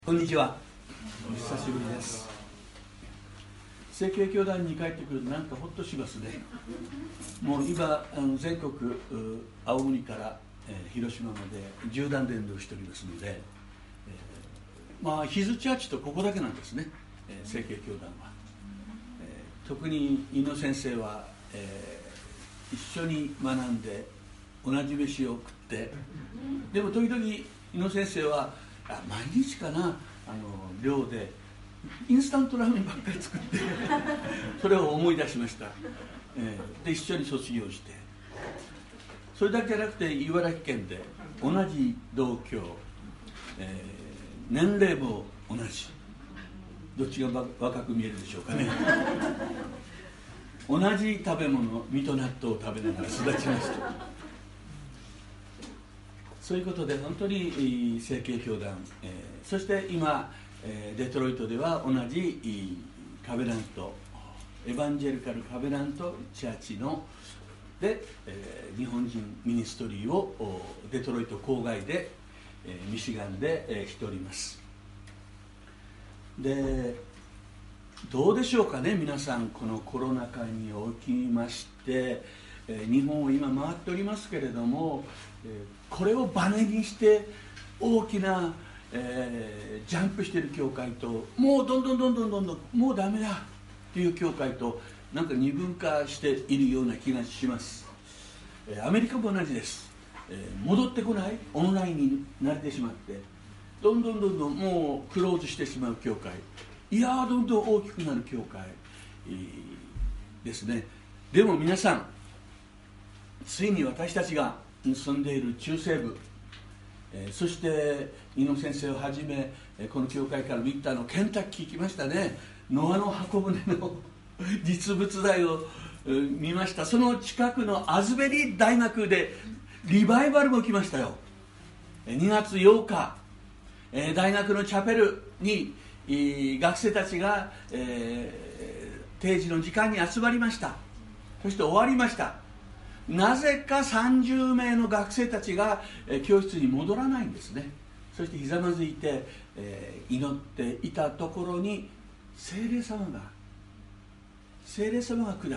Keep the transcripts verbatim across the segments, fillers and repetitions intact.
こんにちは。お久しぶりです。成蹊教団に帰ってくるとなんかほっとしますね。もう今あの全国青森から、えー、広島まで縦断伝道しておりますので、えー、まあヒズチャーチとここだけなんですね、えー、成蹊教団は、えー、特に井野先生は、えー、一緒に学んで同じ飯を食って、でも時々井野先生は毎日かな、あの寮でインスタントラーメンばっかり作ってそれを思い出しました、えー、で一緒に卒業して、それだけじゃなくて茨城県で同じ同郷、えー、年齢も同じ、どっちが若く見えるでしょうかね同じ食べ物、身と納豆を食べながら育ちました。そういうことで本当に成蹊教団、えー、そして今、えー、デトロイトでは同じカベナントエヴァンジェルカルカベナントチャーチので、えー、日本人ミニストリーをデトロイト郊外で、えー、ミシガンで、えー、しております。でどうでしょうかね、皆さん、このコロナ禍におきまして、えー、日本を今回っておりますけれども、えーこれをバネにして大きな、えー、ジャンプしている教会と、もうどんどんどんどんどんどんもうダメだという教会と、なんか二分化しているような気がします。えー、アメリカも同じです。えー、戻ってこないオンラインに慣れてしまって、どんどんどんどんもうクローズしてしまう教会、いやーどんどん大きくなる教会、えー、ですね。でも皆さん、ついに私たちが住んでいる中西部、えー、そして井野先生をはじめ、えー、この教会から見たのケンタッキー来ましたね。ノアの箱舟の実物大を、えー、見ました。その近くのアズベリー大学でリバイバルも来ましたよ。にがつようか、えー、大学のチャペルに、えー、学生たちが、えー、定時の時間に集まりました。そして終わりました。なぜかさんじゅうめいの学生たちが、えー、教室に戻らないんですね。そしてひざまずいて、えー、祈っていたところに聖霊様が聖霊様が下って、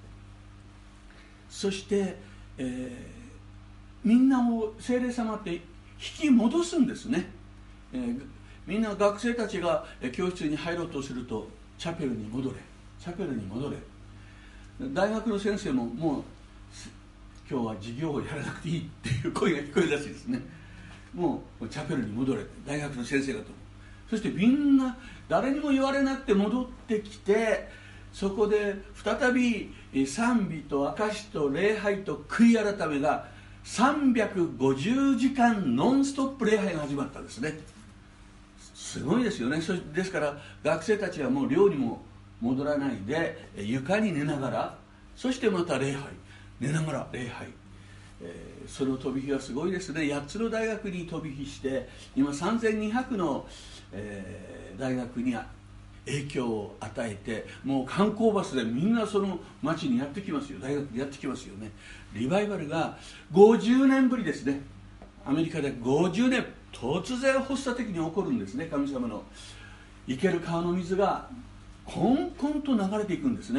そして、えー、みんなを聖霊様って引き戻すんですね。えー、みんな学生たちが教室に入ろうとすると、チャペルに戻れチャペルに戻れ。大学の先生ももう今日は授業をやらなくていいっていう声が聞こえるらしいですね。もうチャペルに戻れって大学の先生がと。そしてみんな誰にも言われなくて戻ってきて、そこで再び賛美と証と礼拝と悔い改めがさんびゃくごじゅうじかんノンストップ礼拝が始まったんですね。すごいですよね。そですから学生たちはもう寮にも戻らないで床に寝ながら、そしてまた礼拝、寝ながら礼拝、えー、その飛び火はすごいですね。やっつの大学に飛び火して今さんぜんにひゃくの、えー、大学に影響を与えて、もう観光バスでみんなその町にやってきますよ。大学にやってきますよね。リバイバルがごじゅうねんぶりですね。アメリカでごじゅうねん突然発作的に起こるんですね。神様の生ける川の水がコンコンと流れていくんですね。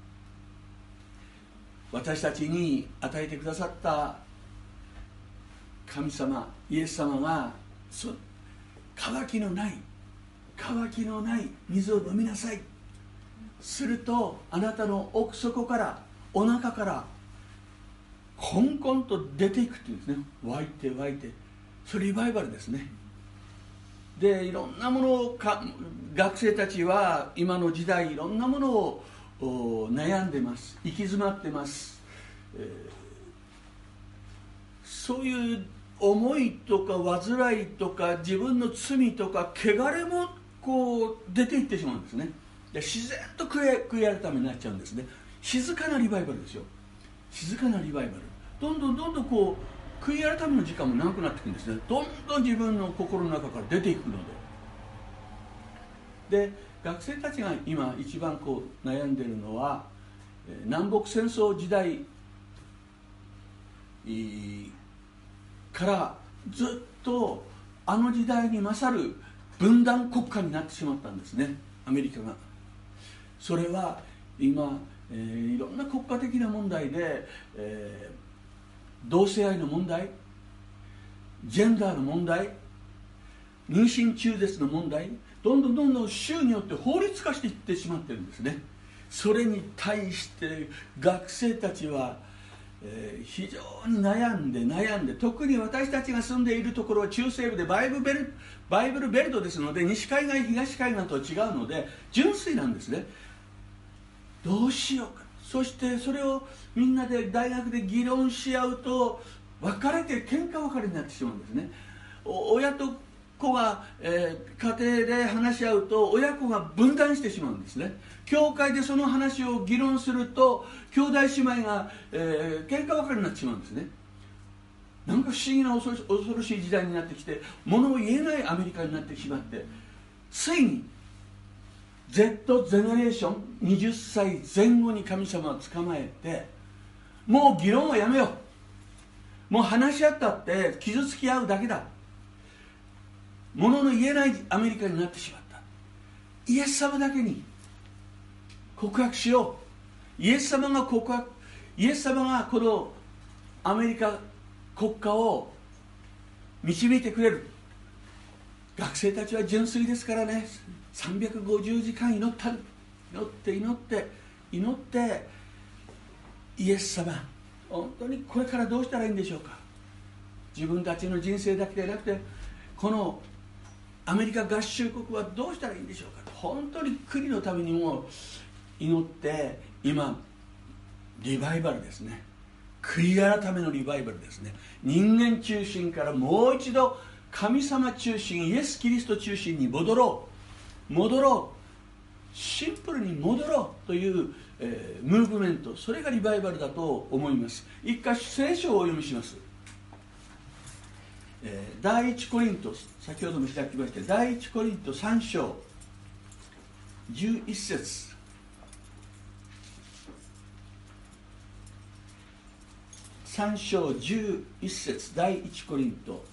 私たちに与えてくださった神様イエス様が、そ渇きのない渇きのない水を飲みなさい。するとあなたの奥底からお腹からコンコンと出ていくっていうんですね。湧いて湧いて、それリバイバルですね。でいろんなものをか学生たちは今の時代いろんなものを悩んでます。行き詰まってます、えー、そういう思いとか煩いとか自分の罪とか汚れもこう出ていってしまうんですね。で自然と悔い、悔い改めになっちゃうんですね。静かなリバイバルですよ。静かなリバイバル、どんどんどんどんこう悔い改めの時間も長くなっていくんですね。どんどん自分の心の中から出ていくので。で学生たちが今一番こう悩んでいるのは、南北戦争時代からずっとあの時代に勝る分断国家になってしまったんですね、アメリカが。それは今、えー、いろんな国家的な問題で、えー、同性愛の問題、ジェンダーの問題、妊娠中絶の問題、どんどんどんどん州によって法律化していってしまっているんですね。それに対して学生たちは、えー、非常に悩んで悩んで、特に私たちが住んでいるところは中西部でバイブルベル、バイブルベルトですので、西海岸東海岸とは違うので純粋なんですね。どうしようか。そしてそれをみんなで大学で議論し合うと別れて喧嘩別れになってしまうんですね。親と子が、えー、家庭で話し合うと親子が分断してしまうんですね。教会でその話を議論すると兄弟姉妹が、えー、喧嘩別れになってしまうんですね。なんか不思議な恐ろし恐ろしい時代になってきて、物を言えないアメリカになってしまって、ついに Z ゼネレーションはたちさいぜん後に神様を捕まえて、もう議論はやめよう、もう話し合ったって傷つき合うだけだ、物の言えないアメリカになってしまった。イエス様だけに告白しよう。イエス様が告白、イエス様がこのアメリカ国家を導いてくれる。学生たちは純粋ですからね、さんびゃくごじゅうじかん祈った、祈って祈って祈って、イエス様本当にこれからどうしたらいいんでしょうか。自分たちの人生だけでなくて、このアメリカ合衆国はどうしたらいいんでしょうか。本当に国のためにも祈って、今リバイバルですね、悔い改めのリバイバルですね。人間中心からもう一度神様中心、イエス・キリスト中心に戻ろう戻ろうシンプルに戻ろうという、えー、ムーブメント、それがリバイバルだと思います。一回聖書をお読みします。えー、第一コリント、先ほども開きまして第一コリントさん章じゅういっ節、さん章じゅういっ節、第一コリント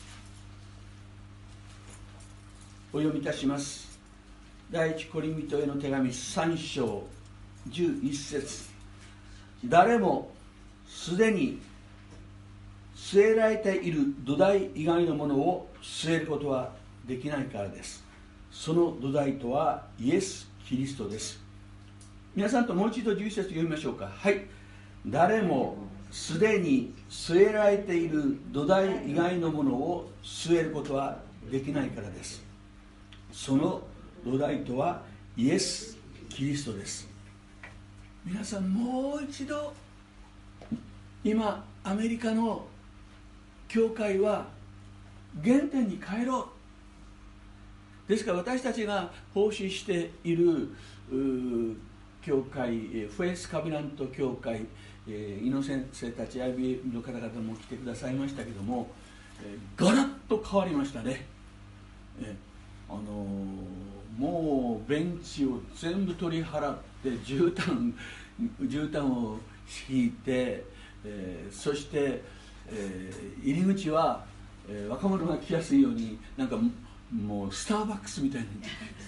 お読みいたします。第一コリントへの手紙さん章じゅういっ節、誰もすでに据えられている土台以外のものを据えることはできないからです。その土台とはイエス・キリストです。皆さんともう一度じゅういっ節読みましょうか。はい。誰もすでに据えられている土台以外のものを据えることはできないからです。その土台とはイエス・キリストです。皆さんもう一度、今アメリカの教会は原点に帰ろう。ですから私たちが奉仕している教会、フェイスカビナント教会、イノ先生たち アイビーエム の方々も来てくださいましたけども、ガラッと変わりましたね。あのもうベンチを全部取り払って絨毯絨毯を敷いて、えー、そして、えー、入り口は、えー、若者が来やすいようになんかもうスターバックスみたいに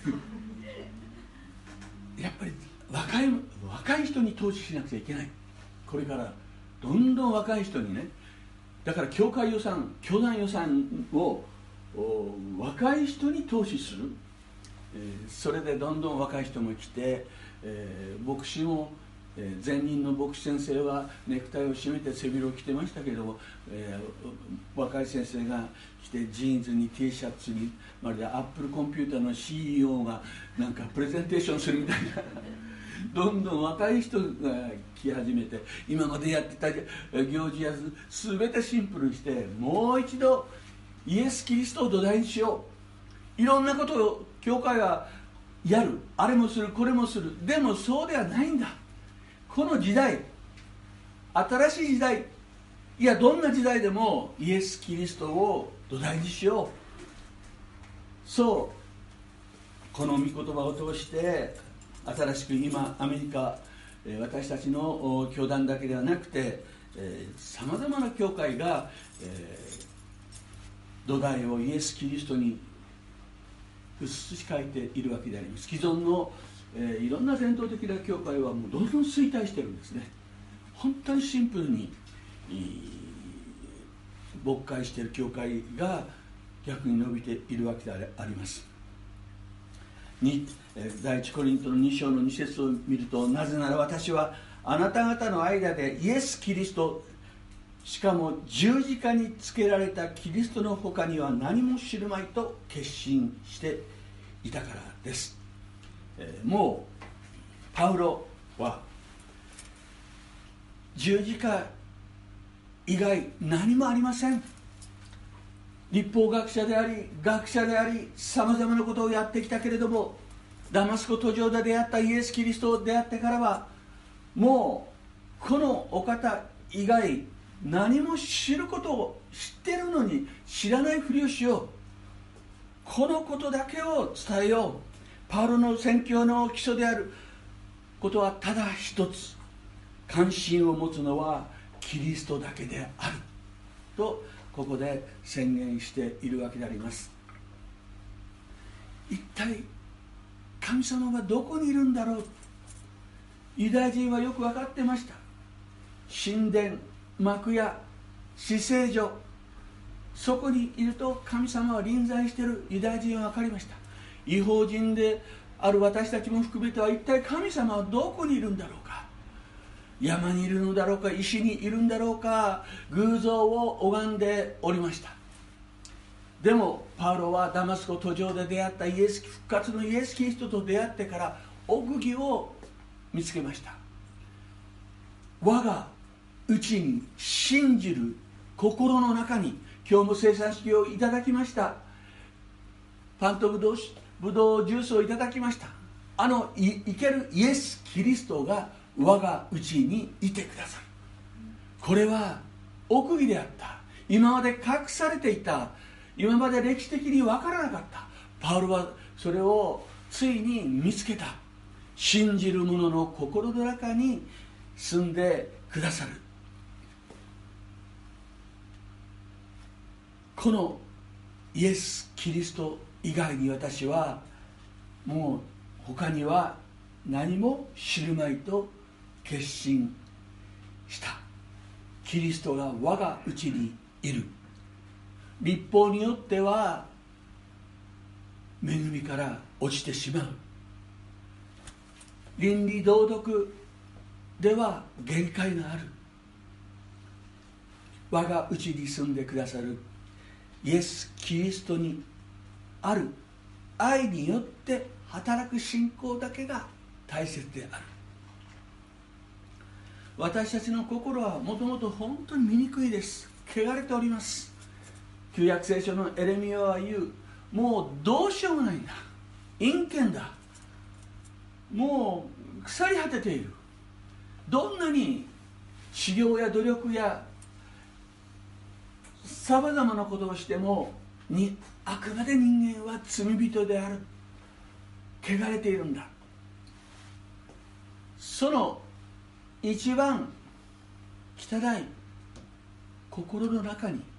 やっぱり若い若い人に投資しなくちゃいけない。これからどんどん若い人にね、だから教会予算、教団予算を若い人に投資する、えー、それでどんどん若い人も来て、えー、牧師も、えー、前任の牧師先生はネクタイを締めて背広を着てましたけど、えー、若い先生が来てジーンズに T シャツに、まるでアップルコンピューターの シーイーオー がなんかプレゼンテーションするみたいなどんどん若い人が来始めて、今までやってた行事やす全てシンプルにして、もう一度イエス・キリストを土台にしよう。いろんなことを教会はやる、あれもするこれもする。でもそうではないんだ。この時代、新しい時代、いやどんな時代でもイエス・キリストを土台にしよう。そうこの御言葉を通して新しく今アメリカ、私たちの教団だけではなくてさまざまな教会が、えー土台をイエス・キリストに移し替えているわけであります。既存の、えー、いろんな伝統的な教会はもうどんどん衰退してるんですね。本当にシンプルに勃会している教会が逆に伸びているわけであります。に第一コリントのに章のに節を見ると、なぜなら私はあなた方の間でイエス・キリスト、しかも十字架につけられたキリストの他には何も知るまいと決心していたからです。えー、もうパウロは十字架以外何もありません。律法学者であり学者でありさまざまなことをやってきたけれども、ダマスコ途上で出会ったイエス・キリストを出会ってからはもうこのお方以外何も知ることを知っているのに知らないふりをしよう、このことだけを伝えよう。パウロの宣教の基礎であることはただ一つ、関心を持つのはキリストだけであるとここで宣言しているわけであります。一体神様はどこにいるんだろう。ユダヤ人はよく分かってました。神殿、幕屋、至聖所、そこにいると神様は臨在している。ユダヤ人は分かりました。異邦人である私たちも含めては、一体神様はどこにいるんだろうか。山にいるのだろうか、石にいるんだろうか、偶像を拝んでおりました。でもパウロはダマスコ途上で出会ったイエス、復活のイエス・キリストと出会ってから奥義を見つけました。我が内に信じる心の中に、今日も生産式をいただきました。パンとブドウ、ブドウジュースをいただきました。あの生けるイエス・キリストが我が内にいてくださる。これは奥義であった。今まで隠されていた、今まで歴史的に分からなかった。パウロはそれをついに見つけた。信じる者の心の中に住んでくださる。このイエス・キリスト以外に私はもう他には何も知るまいと決心した。キリストが我が内にいる。律法によっては恵みから落ちてしまう。倫理道徳では限界がある。我が内に住んでくださるイエス・キリストにある愛によって働く信仰だけが大切である。私たちの心はもともと本当に醜いです。汚れております。旧約聖書のエレミヤは言う、もうどうしようもないんだ、陰険だ、もう腐り果てている。どんなに修行や努力やさまざまなことをしてもにあくまで人間は罪人である、汚れているんだ。その一番汚い心の中に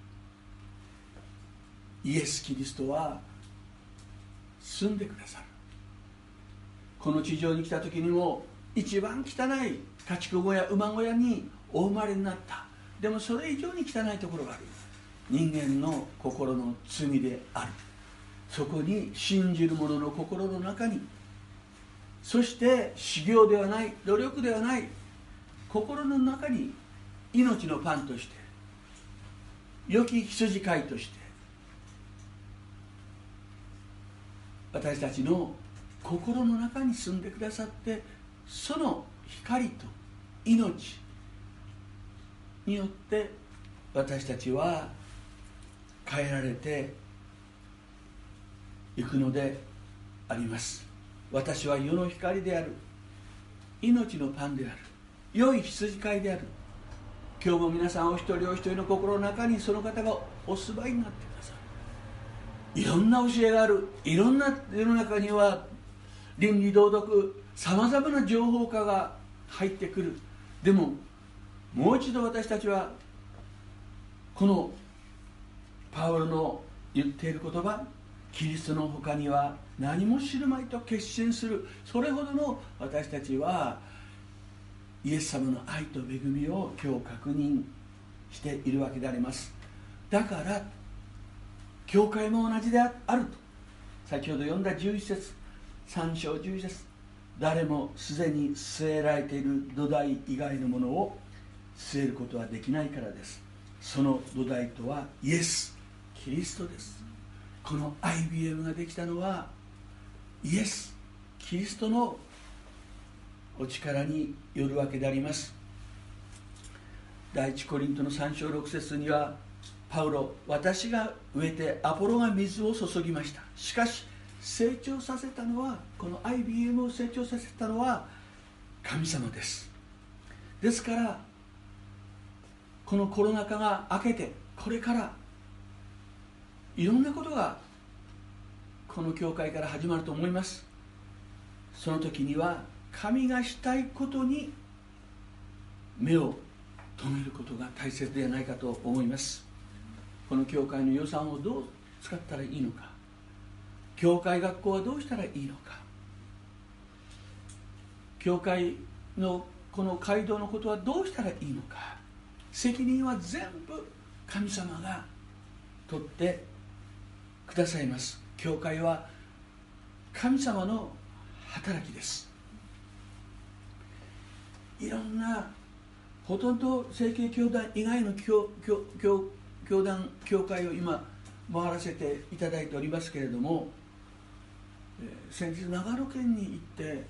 イエス・キリストは住んでくださる。この地上に来た時にも一番汚い家畜小屋、馬小屋にお生まれになった。でもそれ以上に汚いところがある。人間の心の罪である。そこに信じる者の心の中に、そして修行ではない、努力ではない、心の中に命のパンとして、良き羊飼いとして私たちの心の中に住んでくださって、その光と命によって私たちは変えられていくのであります。私は世の光である、命のパンである、良い羊飼いである。今日も皆さんお一人お一人の心の中にその方がお住まいになってください。いろんな教えがある。いろんな世の中には倫理道徳、さまざまな情報化が入ってくる。でももう一度私たちはこのパウロの言っている言葉、 キリストの他には何も知るまいと決心する、それほどの私たちはイエス様の愛と恵みを今日確認しているわけであります。だから教会も同じであると、先ほど読んだじゅういっ節、さん章じゅういっ節、誰もすでに据えられている土台以外のものを据えることはできないからです。その土台とはイエス・キリストです。この アイビーエム ができたのはイエス・キリストのお力によるわけであります。第一コリントのさん章ろく節には、パウロ、私が植えてアポロが水を注ぎました。しかし成長させたのは、この アイビーエム を成長させたのは神様です。ですからこのコロナ禍が明けて、これからいろんなことがこの教会から始まると思います。その時には神がしたいことに目を留めることが大切ではないかと思います。この教会の予算をどう使ったらいいのか、教会学校はどうしたらいいのか、教会のこの街道のことはどうしたらいいのか、責任は全部神様が取ってくださいます。教会は神様の働きです。いろんなほとんど成蹊教団以外の 教, 教, 教, 教団教会を今回らせていただいておりますけれども、えー、先日長野県に行って、え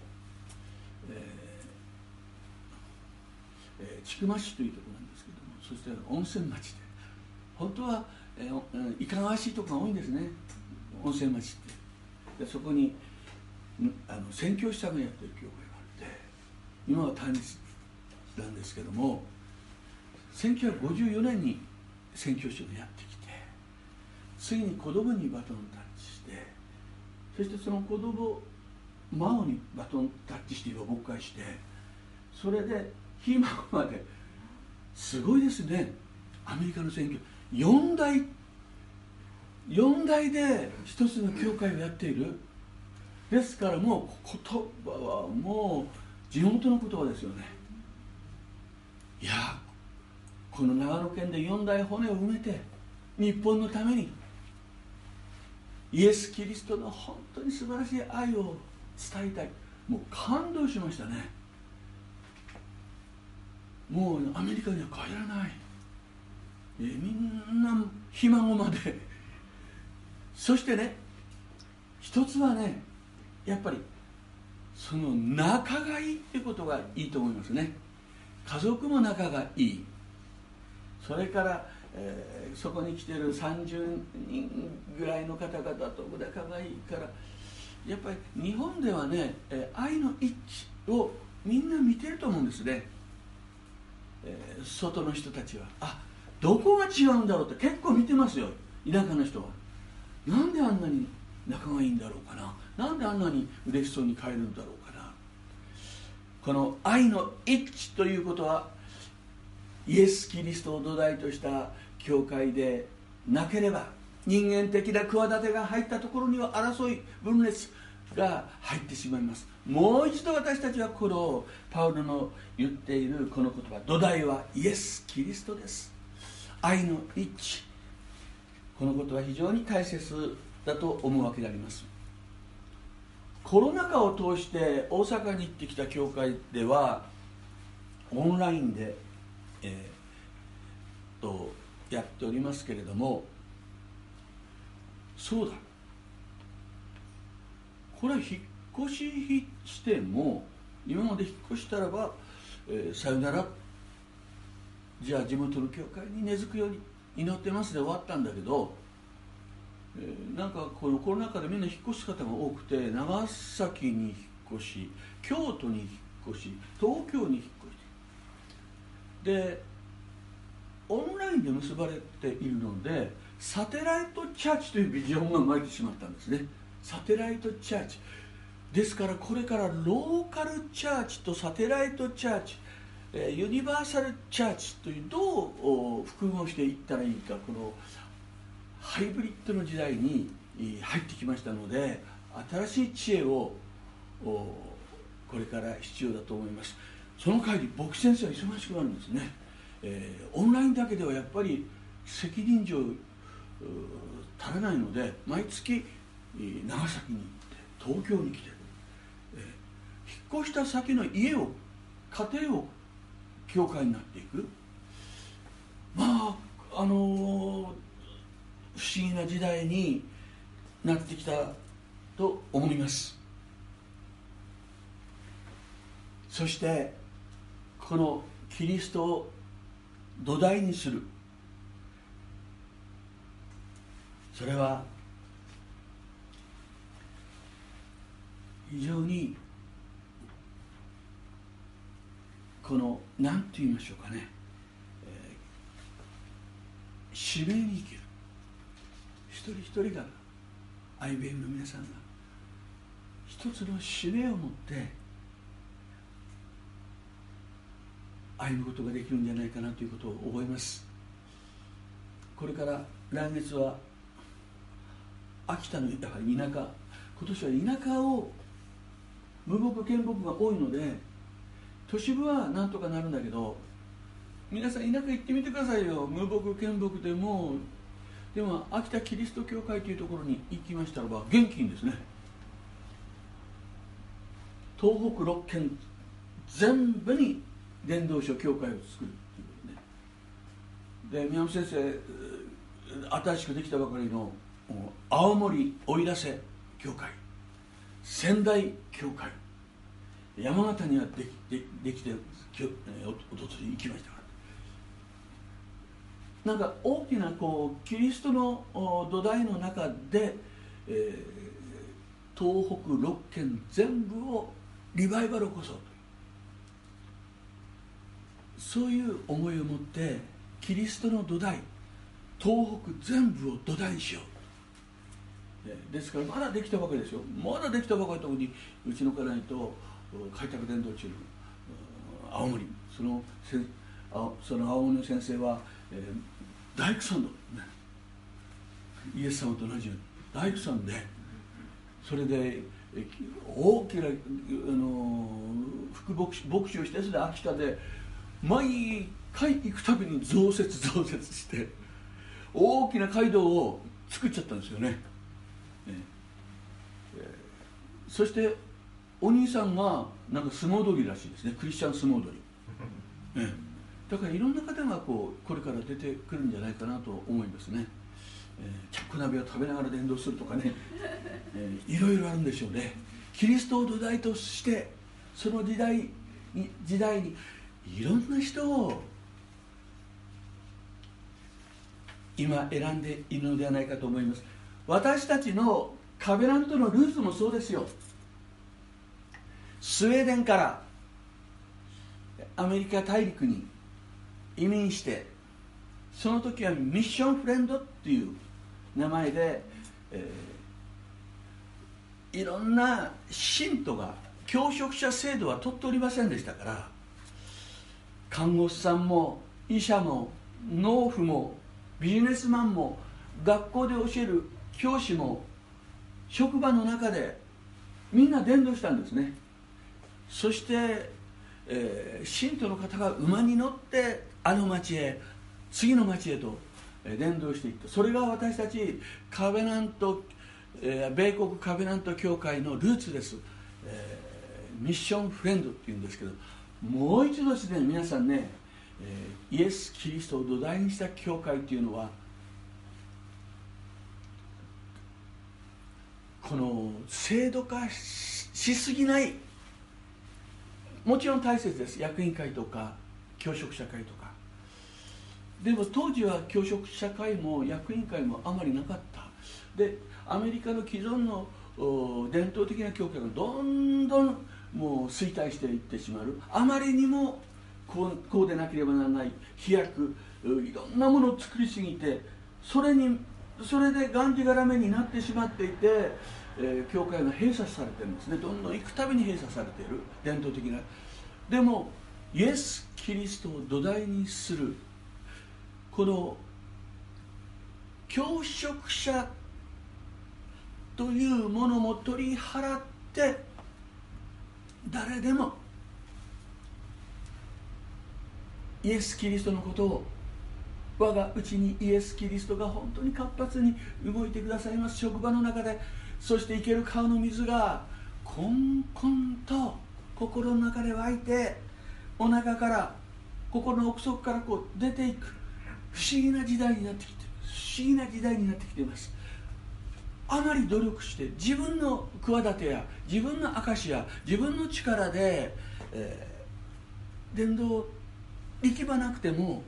ーえー、千曲市というところなんですけども、そして温泉町で、本当は、えー、いかがわしいところが多いんですね、温泉町って。でそこにあの宣教師さんがやってる教会があって、今は単立なんですけども、せんきゅうひゃくごじゅうよねんに宣教師がやってきて、次に子供にバトンタッチして、そしてその子供孫にバトンタッチして牧会して、それでひ孫まで、すごいですね。アメリカの宣教よん代よん代で一つの教会をやっている。ですからもう言葉はもう地元の言葉ですよね。いや、この長野県でよん代骨を埋めて日本のためにイエス・キリストの本当に素晴らしい愛を伝えたい。もう感動しましたね。もうアメリカには帰らない、えみんなひ孫までそしてね、一つはね、やっぱりその仲がいいってことがいいと思いますね。家族も仲がいい。それから、えー、そこに来ているさんじゅうにんぐらいの方々と仲がいいから、やっぱり日本ではね、えー、愛の一致をみんな見てると思うんですね、えー、外の人たちは。あ、どこが違うんだろうって結構見てますよ、田舎の人は。なんであんなに仲がいいんだろうかな、なんであんなに嬉しそうに帰るんだろうかな。この愛の一致ということは、イエス・キリストを土台とした教会でなければ、人間的な企てが入ったところには争い、分裂が入ってしまいます。もう一度私たちはこのパウロの言っているこの言葉、土台はイエス・キリストです。愛の一致、このことは非常に大切だと思うわけであります。コロナ禍を通して大阪に行ってきた教会ではオンラインで、えー、とやっておりますけれども、そうだ、これは引っ越ししても、今まで引っ越したらば、えー、さよなら、じゃあ地元の教会に根付くように祈ってますで終わったんだけど、えー、なんかこのコロナ禍でみんな引っ越す方が多くて、長崎に引っ越し、京都に引っ越し、東京に引っ越しで、オンラインで結ばれているので、サテライトチャーチというビジョンが生まれてしまったんですね。サテライトチャーチですから、これからローカルチャーチとサテライトチャーチ、ユニバーサルチャーチという、どう複合していったらいいか、このハイブリッドの時代に入ってきましたので、新しい知恵をこれから必要だと思います。その帰り牧師先生は忙しくなるんですね、えー、オンラインだけではやっぱり責任上足らないので、毎月長崎に行って東京に来て、えー、引っ越した先の家を家庭を教会になっていく、まああのー、不思議な時代になってきたと思います。そしてこのキリストを土台にする、それは非常にこの何と言いましょうかね、えー、使命に生きる、一人一人が アイビーエム の皆さんが一つの使命を持って歩むことができるんじゃないかなということを覚えます。これから来月は秋田のやはり田舎、今年は田舎を無牧県牧が多いので、都市部はなんとかなるんだけど、皆さん田舎行ってみてくださいよ。無牧県牧でもでも秋田キリスト教会というところに行きましたらば元気にですね、東北ろっけん全部に伝道所教会を作るということで、宮本先生新しくできたばかりの青森奥入瀬教会、仙台教会、山形にはでき、で、できておととい行きましたから、なんか大きなこうキリストの土台の中で、えー、東北ろっけん全部をリバイバルを起こそうと、そういう思いを持ってキリストの土台、東北全部を土台にしよう。ですからまだできたばかりですよ。まだできたばかりのところにうちの家内と開拓伝道中の青森、そのせその青森の先生は、えー、大工さんだ、ね、イエス様と同じように大工さんで、それで大きなあの副牧師牧師をして、それで秋田で毎回行くたびに増設増設して大きな街道を作っちゃったんですよね。ええそしてお兄さんがなんか相撲取りらしいですね、クリスチャン相撲取り、ええ、だからいろんな方がこうこれから出てくるんじゃないかなと思いますね。えー、キャップ鍋を食べながら伝道するとかね、えー、いろいろあるんでしょうね。キリストを土台としてその時代に時代にいろんな人を今選んでいるのではないかと思います。私たちのカベナントのルーツもそうですよ。スウェーデンからアメリカ大陸に移民して、その時はミッションフレンドっていう名前で、えー、いろんな信徒が教職者制度は取っておりませんでしたから、看護師さんも医者も農夫もビジネスマンも学校で教える教師も職場の中でみんな伝道したんですね。そして、えー、信徒の方が馬に乗ってあの町へ次の町へと伝道していった。それが私たちカベナント、えー、米国カベナント教会のルーツです。えー、ミッションフレンドっていうんですけど、もう一度ですね、皆さんね、えー、イエス・キリストを土台にした教会っていうのは、この制度化 し, しすぎない、もちろん大切です。役員会とか教職者会とか。でも当時は教職者会も役員会もあまりなかった。でアメリカの既存の伝統的な教会がどんどんもう衰退していってしまう。あまりにもこう、こうでなければならない飛躍、いろんなものを作りすぎて、それにそれでがんじがらめになってしまっていて、えー、教会が閉鎖されてるんですね。どんどん行くたびに閉鎖されている伝統的な。でもイエス・キリストを土台にするこの教職者というものも取り払って、誰でもイエス・キリストのことを、我がうちにイエス・キリストが本当に活発に動いてくださいます。職場の中で、そして生ける川の水がこんこんと心の中で湧いて、お腹から心の奥底からこう出ていく不思議な時代になってきている。不思議な時代になってきています。あまり努力して自分の企てや自分の証や自分の力で、えー、伝道行き場なくても、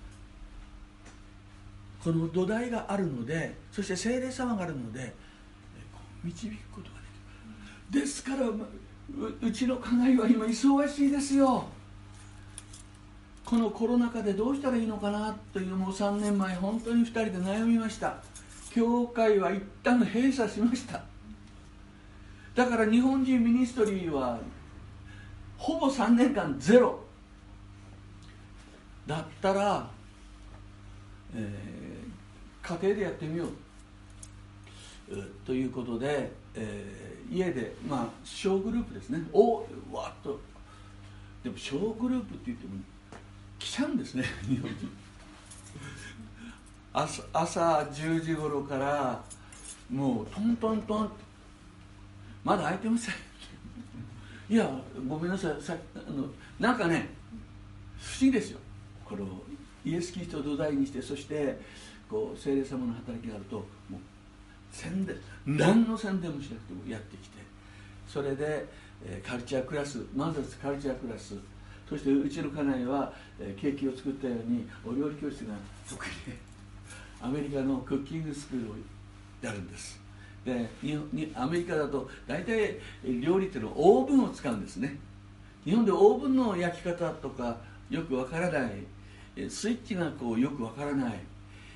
この土台があるので、そして聖霊様があるので導くことができる。ですから う, うちの家内は今忙しいですよ。このコロナ禍でどうしたらいいのかなという、もうさんねんまえ本当にふたりで悩みました。教会は一旦閉鎖しました。だから日本人ミニストリーはほぼさんねんかんゼロだったら、えー、家庭でやってみようということで、えー、家で、まあ小グループですね。おわっと、でも小グループって言っても来ちゃうんですね、日本人。朝, 朝じゅうじ頃からもうトントントン、まだ空いてません。いやごめんなさい、さあのなんかね、不思議ですよ。このイエス・キリストを土台にして、そしてこう聖霊様の働きがあると、もう宣伝、何の宣伝もしなくてもやってきて、それで、えー、カルチャークラス、まずカルチャークラス、そしてうちの家内は、えー、ケーキを作ったようにお料理教室が得意で、アメリカのクッキングスクールをやるんです。でににアメリカだと大体料理っていうのはオーブンを使うんですね。日本でオーブンの焼き方とかよくわからない、スイッチがこうよくわからない、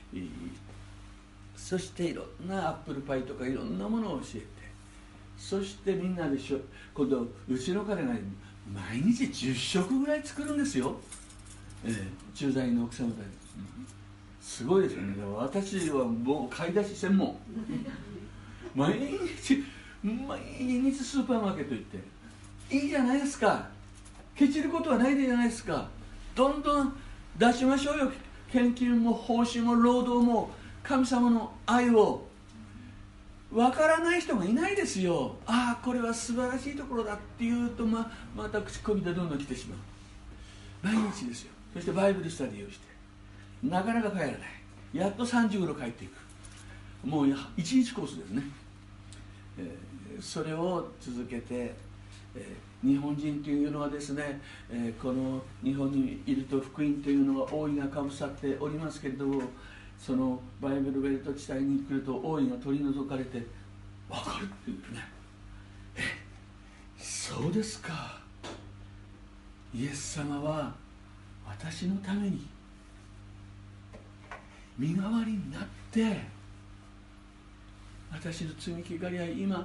そしていろんなアップルパイとかいろんなものを教えて、そしてみんなでしょ、今度うちの彼が毎日じゅっしょくぐらい作るんですよ、えー、駐在の奥様たち。すごいですよね。私はもう買い出し専門。毎日毎日スーパーマーケット行っていいじゃないですか。ケチることはないでじゃないですか。どんどん出しましょうよ。献金も報酬も労働も神様の愛を。わからない人がいないですよ。ああこれは素晴らしいところだっていうと、ま, また口コミでどんどん来てしまう。毎日ですよ。そしてバイブルスタディをして、なかなか帰らない。やっとさんじ頃帰っていく。もういちにちコースですね、えー、それを続けて、えー、日本人というのはですね、えー、この日本にいると福音というのは王位がかぶさっておりますけれども、そのバイブルベルト地帯に来ると王位が取り除かれて分かるっていうね。えそうですか、イエス様は私のために身代わりになって、私の罪汚れや今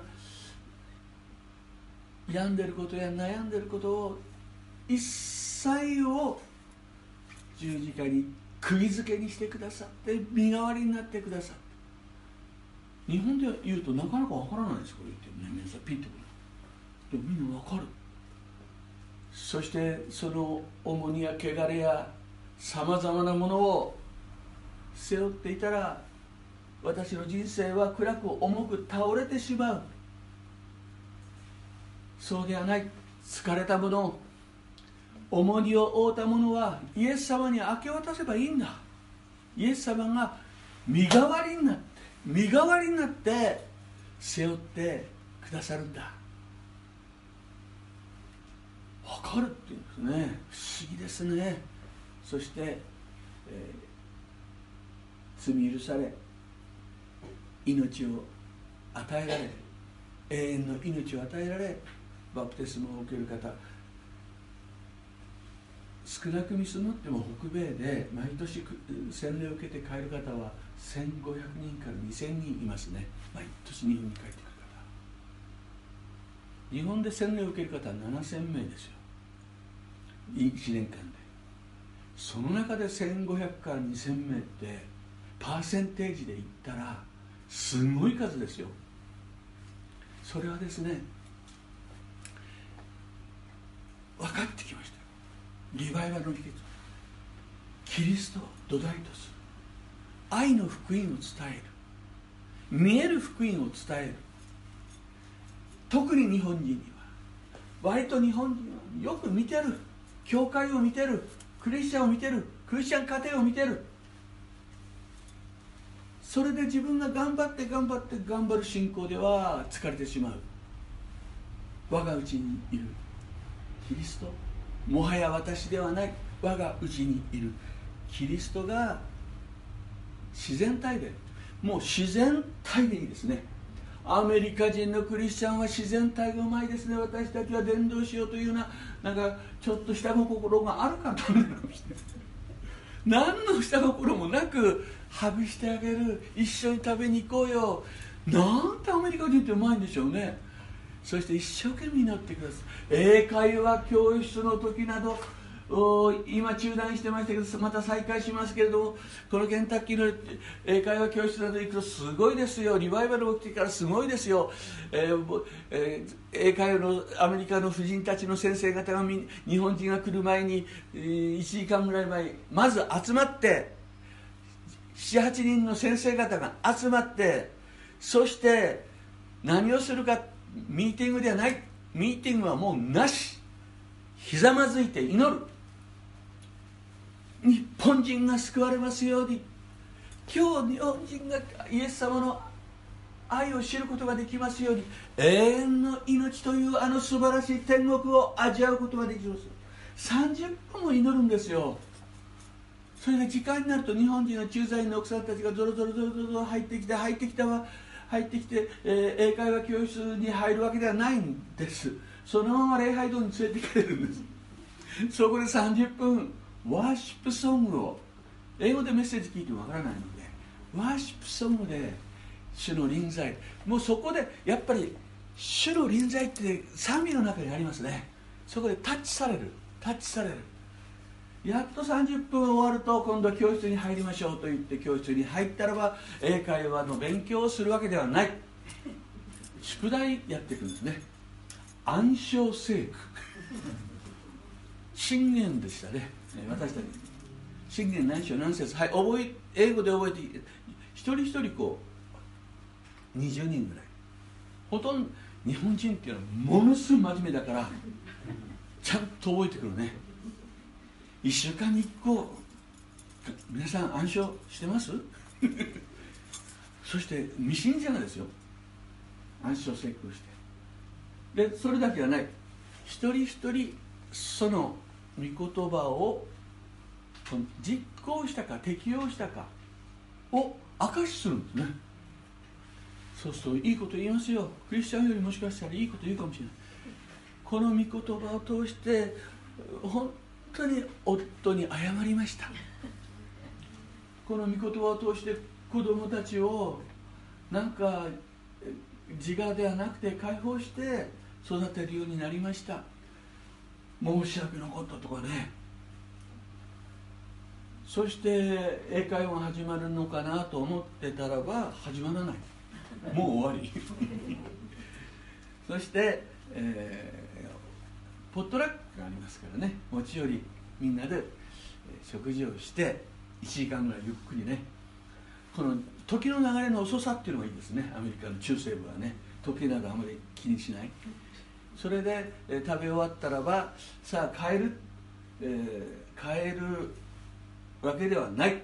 病んでることや悩んでることを一切を十字架に釘付けにしてくださって、身代わりになってくださって。日本で言うとなかなかわからないです。これ言ってね、皆さんピッとくる。でもみんなわかる。そしてその重荷や汚れやさまざまなものを背負っていたら、私の人生は暗く重く倒れてしまう。そうではない。疲れたもの、重荷を負うたものはイエス様に明け渡せばいいんだ。イエス様が身代わりになって身代わりになって背負ってくださるんだ。わかるっていうんですね。不思議ですね。そして、えー、罪許され命を与えられ、永遠の命を与えられ、バプテスマを受ける方、少なく見積もっても北米で毎年洗礼を受けて帰る方はせんごひゃくにんからにせんにんいますね。毎年日本に帰ってくる方、日本で洗礼を受ける方はななせんめいですよ、いちねんかんで。その中でせんごひゃくからにせんめいってパーセンテージで言ったらすごい数ですよ。 それはですね、分かってきました。リバイバルの秘訣、キリストを土台とする愛の福音を伝える、見える福音を伝える。特に日本人には、割と日本人はよく見てる、教会を見てる、クリスチャンを見てる、クリスチャン家庭を見てる。それで自分が頑張って頑張って頑張る信仰では疲れてしまう。我が内にいるキリスト、もはや私ではない、我が内にいるキリストが自然体で、もう自然体でいいですね。アメリカ人のクリスチャンは自然体がうまいですね。私たちは伝道しようというような、なんかちょっと下心があるかと思いました。何の下心もなくハグしてあげる、一緒に食べに行こうよ、なんてアメリカ人ってうまいんでしょうね。そして一生懸命祈ってください。英会話教室の時など、今中断してましたけどまた再開しますけれども、このケンタッキーの英会話教室など行くとすごいですよ。リバイバル起きてからすごいですよ。えーえー、英会話のアメリカの婦人たちの先生方が日本人が来る前に、えー、いちじかんぐらい前にまず集まって、ななはちにんの先生方が集まって、そして何をするか、ミーティングではない、ミーティングはもうなし、ひざまずいて祈る。日本人が救われますように、今日日本人がイエス様の愛を知ることができますように、永遠の命というあの素晴らしい天国を味わうことができます。さんじゅっぷんも祈るんですよ。それで時間になると日本人の駐在員の奥さんたちがゾロゾロゾロゾロ入ってきて入ってきたわ入ってきて、えー、英会話教室に入るわけではないんです。そのまま礼拝堂に連れて行かれるんです。そこでさんじゅっぷんワーシップソングを、英語でメッセージ聞いてもわからないのでワーシップソングで主の臨在、もうそこでやっぱり主の臨在って賛美の中にありますね。そこでタッチされるタッチされる。やっとさんじゅっぷん終わると今度は教室に入りましょうと言って教室に入ったらば英会話の勉強をするわけではない、宿題やっていくんですね。暗唱聖句信玄でしたね。私たち信玄何章何節、はい、覚え英語で覚えて一人一人こうにじゅうにんぐらい。ほとんど日本人っていうのはものすごい真面目だからちゃんと覚えてくるね。いっしゅうかんにいっこ皆さん暗唱してますそして未信者がですよ、暗唱聖句をしてで、それだけはない、一人一人その御言葉を実行したか適用したかを証しするんですね。そうするといいこと言いますよ。クリスチャンよりもしかしたらいいこと言うかもしれない。この御言葉を通して本当に夫に謝りました。この御言葉を通して子供たちをなんか自我ではなくて解放して育てるようになりました。申し訳なかったとかね。そして英会話が始まるのかなと思ってたらば始まらない、もう終わりそして、えー、ポットラックがありますからね、持ち寄りみんなで食事をしていちじかんぐらいゆっくりね、この時の流れの遅さっていうのがいいですね。アメリカの中西部はね、時などあまり気にしない。それで、えー、食べ終わったらばさあ帰る、えー、帰るわけではない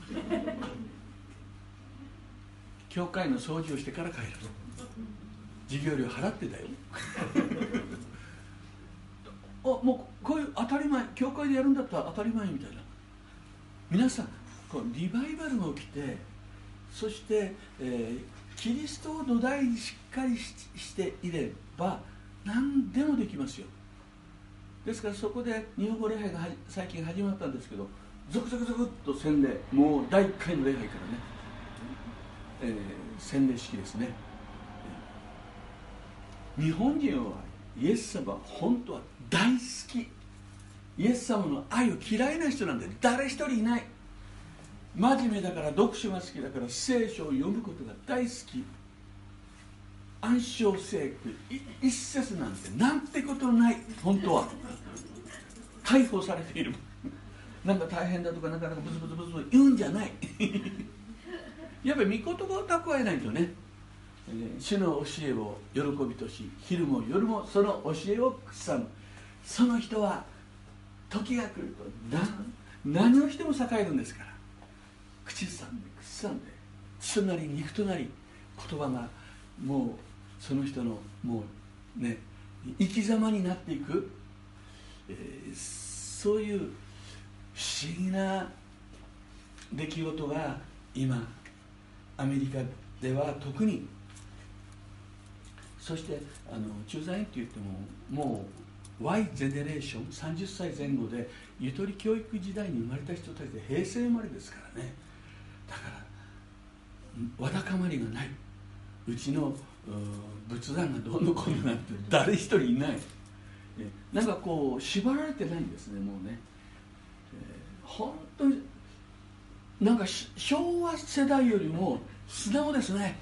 教会の掃除をしてから帰る。授業料払ってたよあ、もうこういう当たり前、教会でやるんだったら当たり前みたいな。皆さんこうリバイバルが起きて、そして、えー、キリストを土台にしっかり し, していれば何でもできますよ。ですからそこで日本語礼拝が最近始まったんですけど、ゾクゾクゾクっと洗礼、もうだいいっかいの礼拝からね、えー、洗礼式ですね。日本人はイエス様は本当は大好き。イエス様の愛を嫌いな人なんて誰一人いない。真面目だから、読書が好きだから、聖書を読むことが大好き。 暗唱聖句一節なんてなんてことのない。本当は解放されている。なんか大変だとかなかなかブツブツブツブツ言うんじゃないやっぱり御言葉を蓄えないとね、主の教えを喜びとし、昼も夜もその教えを口さむ。その人は時が来ると何の人も栄えるんですから、口ずさんで口ずさんで血となり肉となり、言葉がもうその人のもうね生き様になっていく、えー、そういう不思議な出来事が今アメリカでは特に、そしてあの駐在員って言ってももう ワイ ゼネレーション、さんじゅっさいぜん後でゆとり教育時代に生まれた人たちで平成生まれですからね。だからわだかまりがない。うちの仏壇がどんどんこんなって誰一人いない。なんかこう縛られてないんですね、もうね。えー、本当になんか昭和世代よりも素直ですね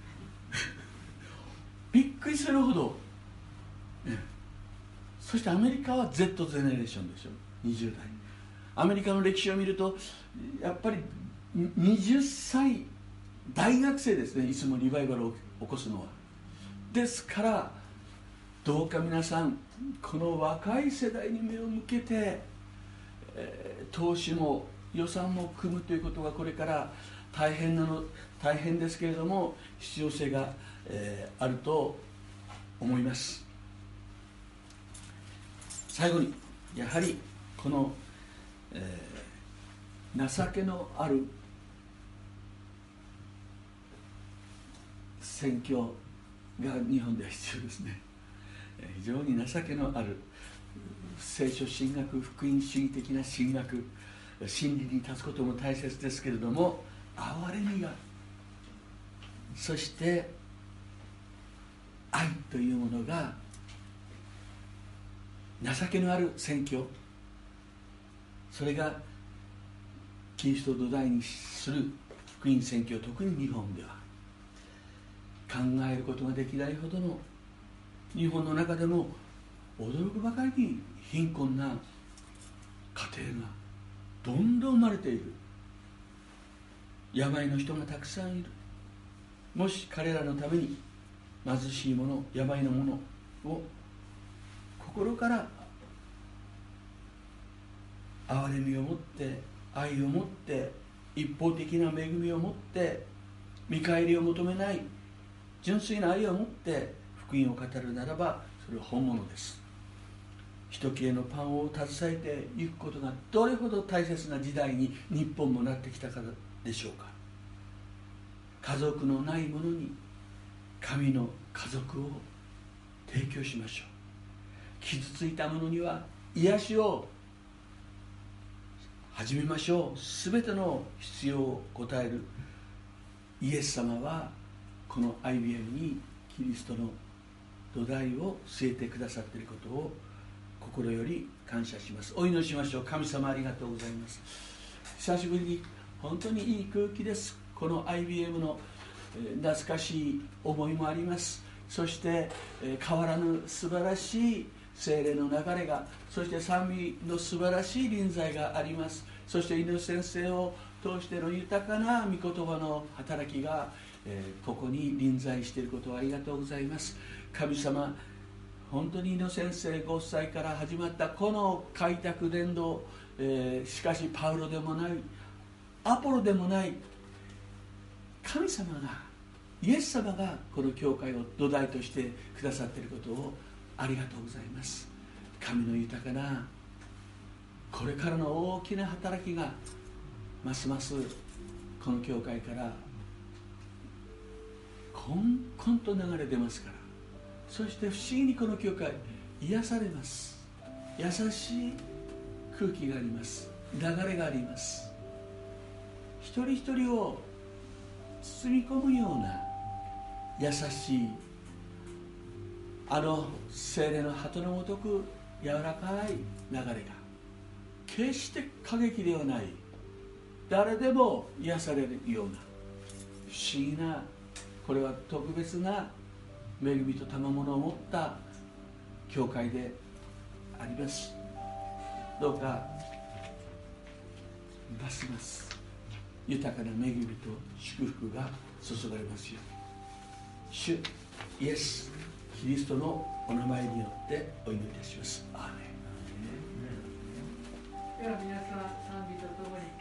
びっくりするほど、ね、そしてアメリカは Z ゼネレーションでしょ、にじゅう代。アメリカの歴史を見るとやっぱりはたち大学生ですね、いつもリバイバルを起こすのは。ですからどうか皆さんこの若い世代に目を向けて、えー、投資も予算も組むということがこれから大変なの大変ですけれども必要性が、えー、あると思います。最後にやはりこの、えー、情けのある宣教が日本では必要ですね。非常に情けのある聖書神学、福音主義的な神学、真理に立つことも大切ですけれども、憐れみが、そして愛というものが、情けのある宣教、それがキリストを土台にする福音宣教、特に日本では考えることができないほどの、日本の中でも驚くばかりに貧困な家庭がどんどん生まれている。病の人がたくさんいる。もし彼らのために貧しい者、病の者を心から憐れみを持って、愛を持って、一方的な恵みを持って、見返りを求めない純粋な愛を持って福音を語るならば、それは本物です。一切れのパンを携えていくことがどれほど大切な時代に日本もなってきたからでしょうか。家族のない者に神の家族を提供しましょう。傷ついた者には癒しを始めましょう。すべての必要を応えるイエス様はこの アイビーエム にキリストの土台を据えてくださっていることを心より感謝します。お祈りしましょう。神様ありがとうございます。久しぶりに本当にいい空気です。この アイビーエム の懐かしい思いもあります。そして変わらぬ素晴らしい聖霊の流れが、そして賛美の素晴らしい臨在があります。そして猪先生を通しての豊かな御言葉の働きが、えー、ここに臨在していることをありがとうございます。神様、本当に猪先生ご夫妻から始まったこの開拓伝道、えー、しかしパウロでもない、アポロでもない、神様が、イエス様がこの教会を土台としてくださっていることをありがとうございます。神の豊かなこれからの大きな働きがますますこの教会からこんこんと流れ出ますから、そして不思議にこの教会癒されます。優しい空気があります。流れがあります。一人一人を包み込むような優しいあの聖霊の鳩のごとく柔らかい流れが、決して過激ではない、誰でも癒されるような不思議な、これは特別な恵みと賜物を持った教会であります。どうかますます豊かな恵みと祝福が注がれますように、主イエス・キリストのお名前によってお祈りいたします。アーメン。 では皆さん、賛美とともに